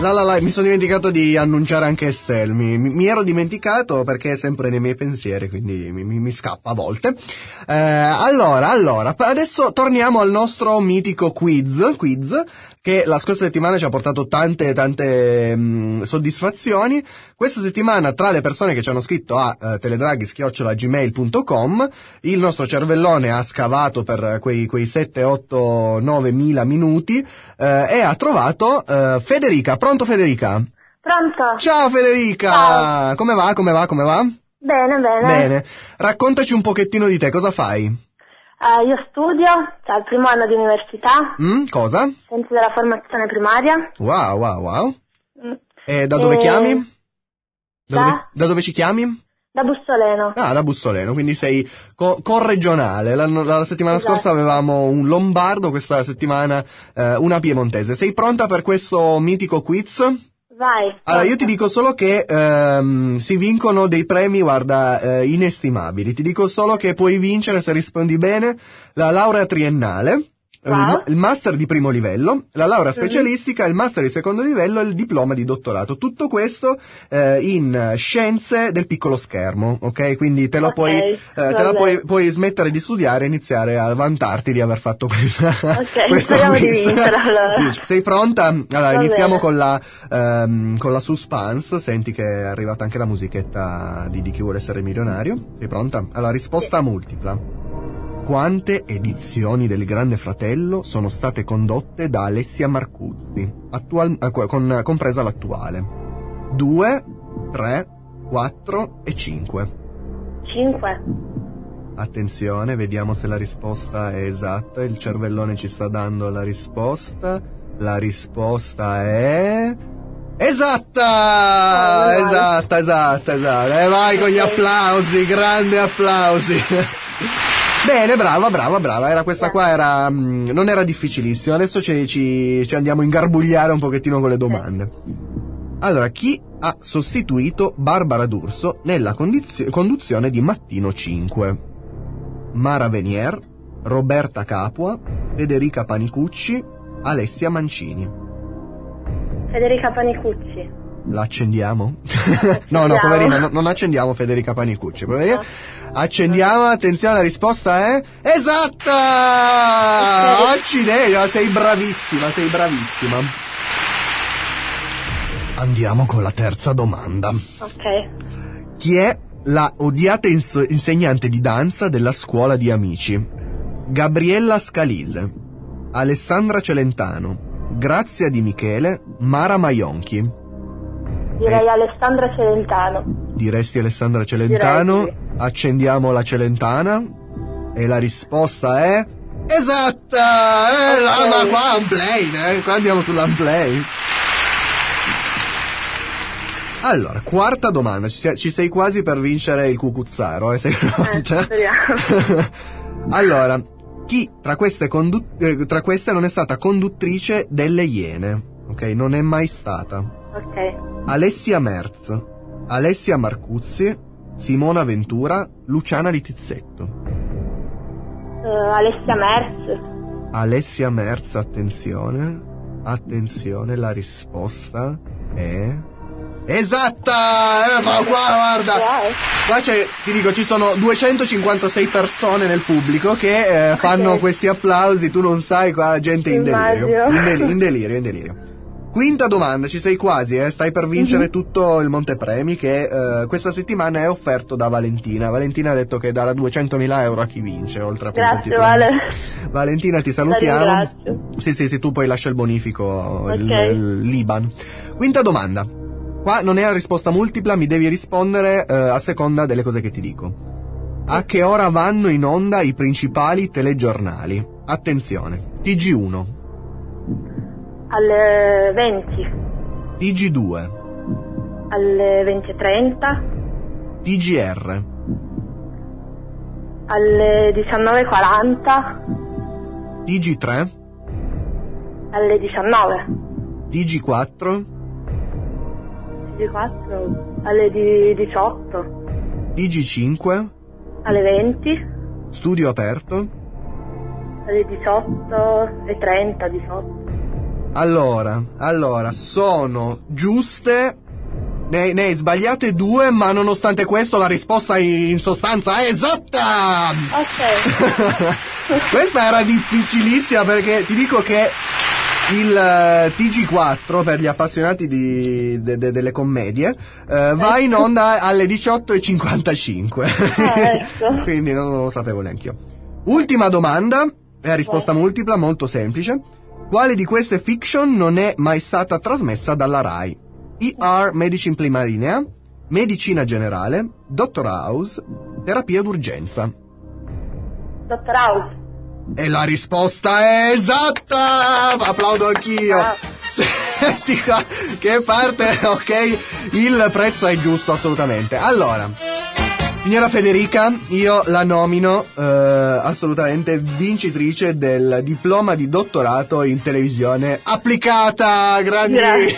Mi sono dimenticato di annunciare anche Estelle. Mi ero dimenticato perché è sempre nei miei pensieri, quindi mi scappa a volte. Allora, adesso torniamo al nostro mitico quiz che la scorsa settimana ci ha portato tante soddisfazioni. Questa settimana, tra le persone che ci hanno scritto a teledraghi@gmail.com, il nostro cervellone ha scavato per quei 7, 8, 9 mila minuti e ha trovato Federica. Pronto, Federica? Pronto. Ciao Federica. Ciao. Come va? Bene. Raccontaci un pochettino di te, cosa fai? Io studio, al primo anno di università. Cosa? Scienze della formazione primaria. Wow. E da dove chiami? Da dove ci chiami? Da Bussoleno. Da Bussoleno, quindi sei corregionale. La settimana scorsa avevamo un lombardo, questa settimana una piemontese. Sei pronta per questo mitico quiz? Vai. Allora, io ti dico solo che si vincono dei premi, guarda, inestimabili. Ti dico solo che puoi vincere, se rispondi bene, la laurea triennale, il master di primo livello, la laurea specialistica, il master di secondo livello e il diploma di dottorato. Tutto questo in scienze del piccolo schermo, ok? Quindi te la puoi smettere di studiare e iniziare a vantarti di aver fatto questa. Ok, speriamo di vincere allora. Sei pronta? Allora, iniziamo con la suspense. Senti che è arrivata anche la musichetta di Chi vuole essere milionario. Sei pronta? Allora, risposta multipla. Quante edizioni del Grande Fratello sono state condotte da Alessia Marcuzzi, compresa l'attuale? 2, 3, 4 e 5. 5. Attenzione, vediamo se la risposta è esatta. Il cervellone ci sta dando la risposta. La risposta è... Esatta! Esatta. E vai con gli applausi, grandi applausi. Bene, brava. Era questa qua, non era difficilissimo. Adesso ci andiamo a ingarbugliare un pochettino con le domande. Allora, chi ha sostituito Barbara D'Urso nella conduzione di Mattino 5? Mara Venier, Roberta Capua, Federica Panicucci, Alessia Mancini. Federica Panicucci. La accendiamo? No, poverina, non accendiamo Federica Panicucci, poverina. Accendiamo, attenzione, la risposta è esatta! Accidenti, sei bravissima. Andiamo con la terza domanda. Ok. Chi è la odiata insegnante di danza della scuola di amici? Gabriella Scalise, Alessandra Celentano, Grazia Di Michele, Mara Maionchi. Direi Alessandra Celentano. Diresti Alessandra Celentano? Direi sì. Accendiamo la Celentana e la risposta è esatta! Ma qua unplane, qua andiamo sull'unplane. Allora, quarta domanda, ci sei quasi per vincere il cucuzzaro, sei pronta? Speriamo. Allora, chi tra queste non è stata conduttrice delle Iene? Ok, non è mai stata. Ok. Alessia Merz, Alessia Marcuzzi, Simona Ventura, Luciana Litizzetto. Alessia Merz, attenzione, la risposta è esatta! Ma qua guarda, qua ti dico, ci sono 256 persone nel pubblico che fanno questi applausi, tu non sai, qua la gente in delirio. Quinta domanda, ci sei quasi, stai per vincere tutto il montepremi che questa settimana è offerto da Valentina. Valentina ha detto che darà 200.000 euro a chi vince, oltre a Grazie, Vale. Valentina, ti salutiamo. Sì, tu poi lascia il bonifico, l'Iban. Quinta domanda. Qua non è la risposta multipla, mi devi rispondere a seconda delle cose che ti dico. A che ora vanno in onda i principali telegiornali? Attenzione. TG1. Alle 20. TG2. Alle 20:30. TGR. Alle 19:40. TG3. Alle 19. TG4. Alle 18. TG5. Alle 20. Studio aperto. Alle 18:30, 18. Allora, sono giuste. Ne hai sbagliate 2, ma nonostante questo la risposta in sostanza è esatta! Ok. Questa era difficilissima perché ti dico che il TG4, per gli appassionati delle commedie, va in onda alle 18:55. Ecco. Quindi non lo sapevo neanch'io. Ultima domanda, è a risposta multipla, molto semplice. Quale di queste fiction non è mai stata trasmessa dalla Rai? ER Medicine Prima Linea, Medicina Generale, Dr. House, Terapia d'urgenza. Dr. House. E la risposta è esatta! Applaudo anch'io. Senti qua, che parte, ok? Il prezzo è giusto, assolutamente. Allora, signora Federica, io la nomino assolutamente vincitrice del diploma di dottorato in televisione applicata. Grandi.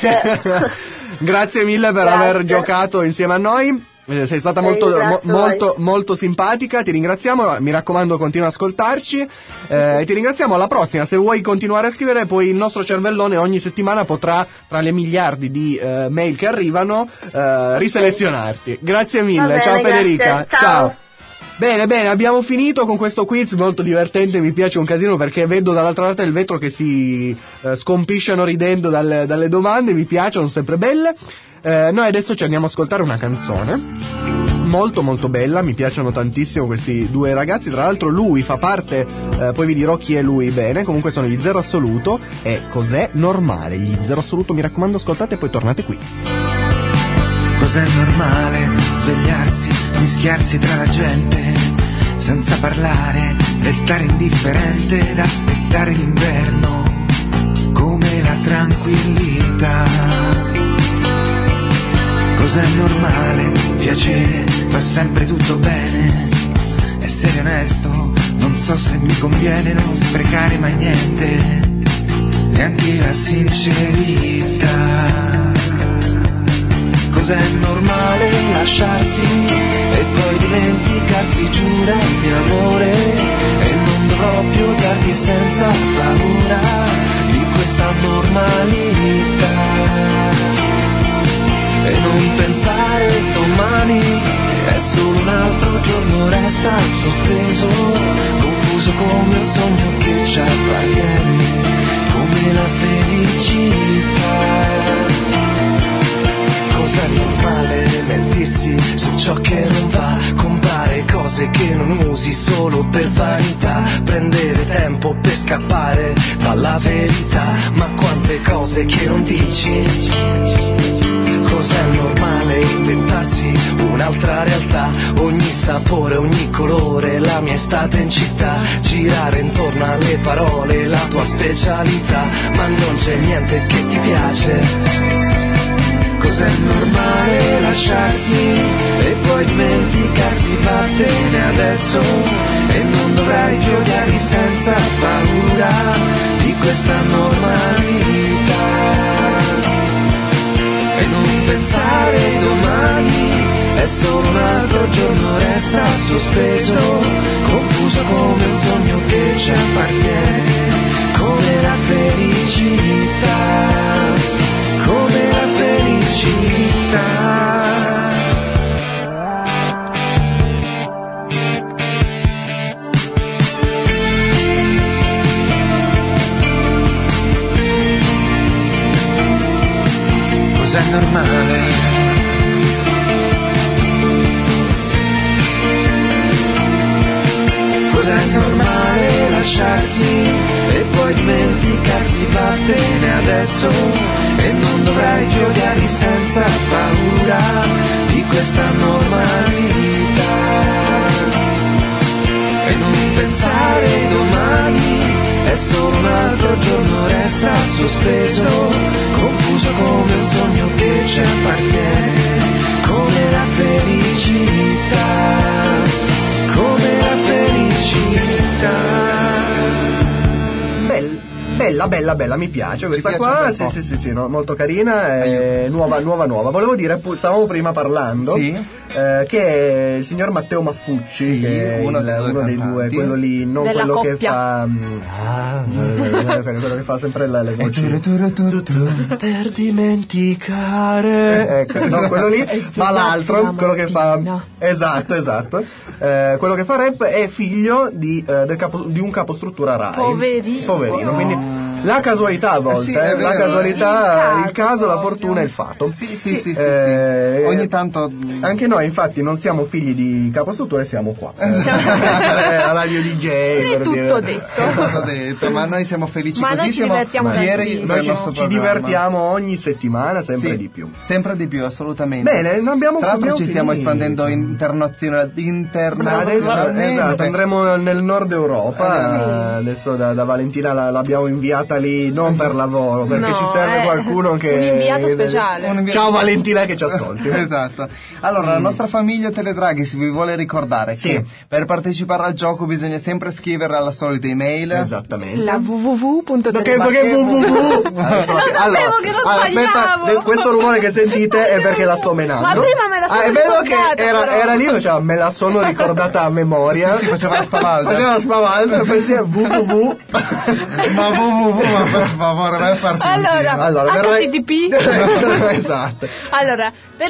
Grazie mille per aver giocato insieme a noi. Sei stata molto simpatica, ti ringraziamo, mi raccomando continua ad ascoltarci e ti ringraziamo. Alla prossima, se vuoi continuare a scrivere poi il nostro cervellone ogni settimana potrà, tra le miliardi di mail che arrivano, riselezionarti. Grazie mille, bene, ciao Federica, ciao. Bene, abbiamo finito con questo quiz molto divertente, mi piace un casino perché vedo dall'altra parte del vetro che si scompisciano ridendo dalle domande, mi piacciono, sempre belle. Noi adesso ci andiamo a ascoltare una canzone molto bella, mi piacciono tantissimo questi due ragazzi, tra l'altro lui fa parte, poi vi dirò chi è lui bene, comunque sono gli Zero Assoluto e Cos'è normale, gli Zero Assoluto, mi raccomando ascoltate e poi tornate qui. Cos'è normale svegliarsi, mischiarsi tra la gente, senza parlare, restare indifferente ed aspettare l'inverno come la tranquillità. Cos'è normale, piacere, fa sempre tutto bene, essere onesto, non so se mi conviene non sprecare mai niente, neanche la sincerità. Cos'è normale lasciarsi e poi dimenticarsi, giurarmi l'amore e non dovrò più darti senza paura di questa normalità. E non pensare domani è solo un altro giorno, resta sospeso, confuso come un sogno che ci appartiene, come la felicità. Cos'è normale mentirsi su ciò che non va, comprare cose che non usi solo per vanità, prendere tempo per scappare dalla verità, ma quante cose che non dici. Cos'è normale inventarsi un'altra realtà, ogni sapore, ogni colore, la mia estate in città, girare intorno alle parole, la tua specialità, ma non c'è niente che ti piace. Cos'è normale lasciarsi e poi dimenticarsi, vattene adesso e non dovrai più odiarli senza paura di questa normalità. E non pensare domani è solo un altro giorno, resta sospeso, confuso come un sogno che ci appartiene, come la felicità, come la felicità. Cos'è normale? Cos'è normale lasciarsi e poi dimenticarsi, vattene adesso e non dovrai più odiarli senza paura di questa normalità. E non pensare domani è solo un altro giorno, resta sospeso, confuso come un sogno che ci appartiene, come la felicità, come la felicità. bella, mi piace questa qua. Sì, no, molto carina, nuova. Volevo dire, stavamo prima parlando che è il signor Matteo Maffucci, che è uno dei due, quello lì, non della quello coppia. che fa quello che fa sempre le voci per dimenticare, ecco, no, quello lì, ma l'altro, quello che fa esatto, quello che fa rap è figlio di un capostruttura Rai, poverino, quindi la casualità a volte, la casualità, il caso, la fortuna e il fato. Sì. Ogni tanto anche noi infatti non siamo figli di capostrutture, siamo qua a Radio DJ, è tutto detto, ma noi siamo felici ma così, noi ci divertiamo fieri del nostro ci divertiamo ogni settimana sempre di più, assolutamente. Bene, non abbiamo, tra l'altro ci stiamo espandendo internazionalmente. Esatto, andremo nel nord Europa, adesso da Valentina l'abbiamo inviata lì non per lavoro, perché ci serve qualcuno che un inviato speciale. Ciao Valentina che ci ascolti. Esatto. Allora la nostra famiglia Teledraghi si vi vuole ricordare che per partecipare al gioco bisogna sempre scrivere alla solita email, esattamente, la aspetta, questo rumore che sentite è perché la sto menando, ma prima me la sono è vero che era lì, cioè, me la sono ricordata a memoria. Sì, faceva la spavalda www ma per favore vai a farti allora HTTP esatto. Allora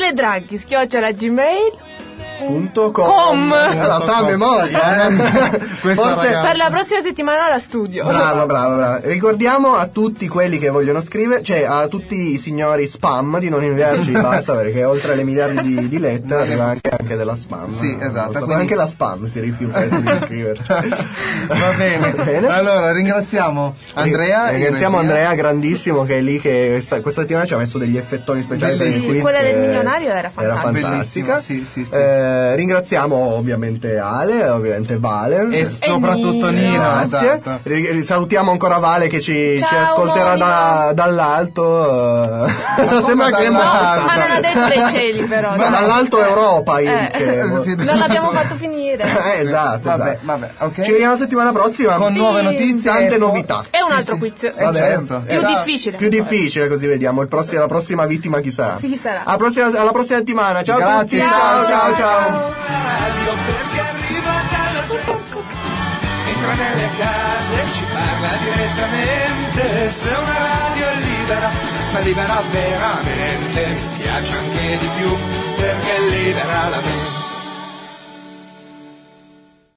teledraghi@gmail.com. La sa a memoria, forse per la prossima settimana la studio. Brava. Ricordiamo a tutti quelli che vogliono scrivere, cioè a tutti i signori spam, di non inviarci basta, perché oltre alle miliardi di lettere arriva anche della spam. Sì, esatto. Quindi anche la spam si rifiuta di scriverci. Va bene. Allora ringraziamo Andrea, grandissimo, che è lì che questa settimana ci ha messo degli effettoni speciali per il quiz. Quella del milionario era fantastica. Sì. Ringraziamo ovviamente Ale, ovviamente Vale e soprattutto Nina. Grazie. Esatto. Salutiamo ancora Vale che ci ascolterà dall'alto. Sembra che ma non ha detto dei cieli, però. Ma dall'alto Europa io dicevo. Non l'abbiamo fatto finire. Esatto. Vabbè, okay. Ci vediamo la settimalla prossima con nuove notizie, tante novità. E un altro quiz. Certo. Più difficile, così vediamo la prossima vittima chi sarà. Chi sarà? Alla prossima settimana. Ciao a tutti. Ciao. Radio perché arriva dalla gente, entra nelle case, ci parla direttamente. Se una radio è libera, ma libera veramente, piace anche di più perché libera la mente.